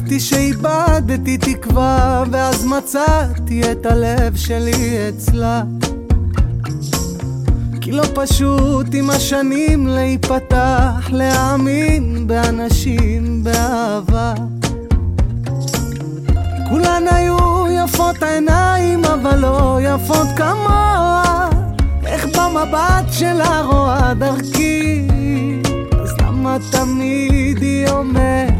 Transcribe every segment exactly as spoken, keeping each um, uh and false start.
חשבתי שאיבדתי תקווה, ואז מצאתי את הלב שלי אצלה. כי לא פשוט עם השנים להיפתח, להאמין באנשים, באהבה. כולן היו יפות העיניים, אבל לא יפות כמוה. איך במבט שלה רואה דרכי, אז למה תמיד היא אומרת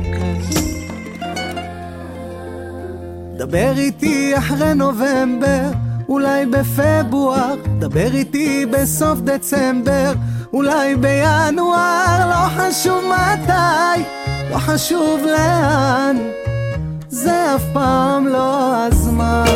דבר איתי אחרי נובמבר, אולי בפברואר, דבר איתי בסוף דצמבר, אולי בינואר, לא חשוב מתי, לא חשוב לאן, זה אף פעם לא הזמן.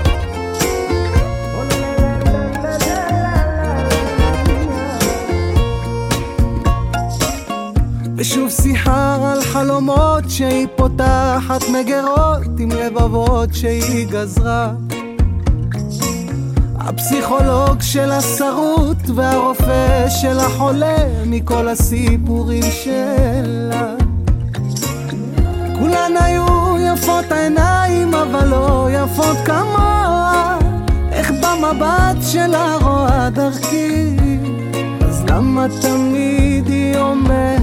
ושוב שיחה על חלומות שהיא פותחת מגרות עם לבבות שהיא גזרה. הפסיכולוג של השרות והרופא של החולה, מכל הסיפורים שלה. כולן היו יפות העיניים, אבל לא יפות כמוה. איך במבט שלה רואה דרכי, אז למה תמיד היא אומרת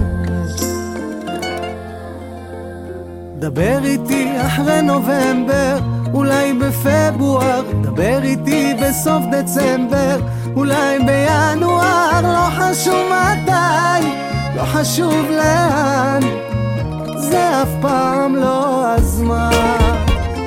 דבר איתי אחרי נובמבר, אולי בפברואר, דבר איתי בסוף דצמבר, אולי בינואר, לא חשוב מתי, לא חשוב לאן, זה אף פעם לא הזמן.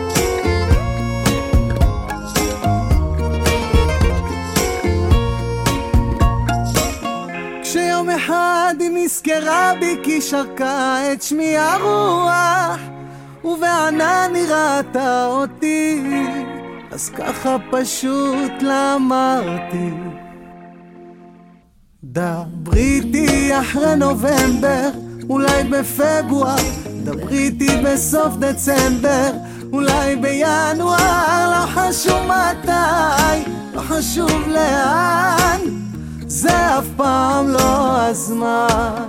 כשיום אחד היא נזכרה בי כי שרקה את שמי הרוח, ובענן היא ראתה אותי, אז ככה פשוט לה אמרתי דברי איתי אחרי נובמבר, אולי בפברואר, דברי איתי בסוף דצמבר, אולי בינואר, לא חשוב מתי, לא חשוב לאן, זה אף פעם לא הזמן.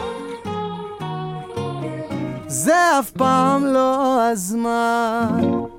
זה אף פעם לא הזמן.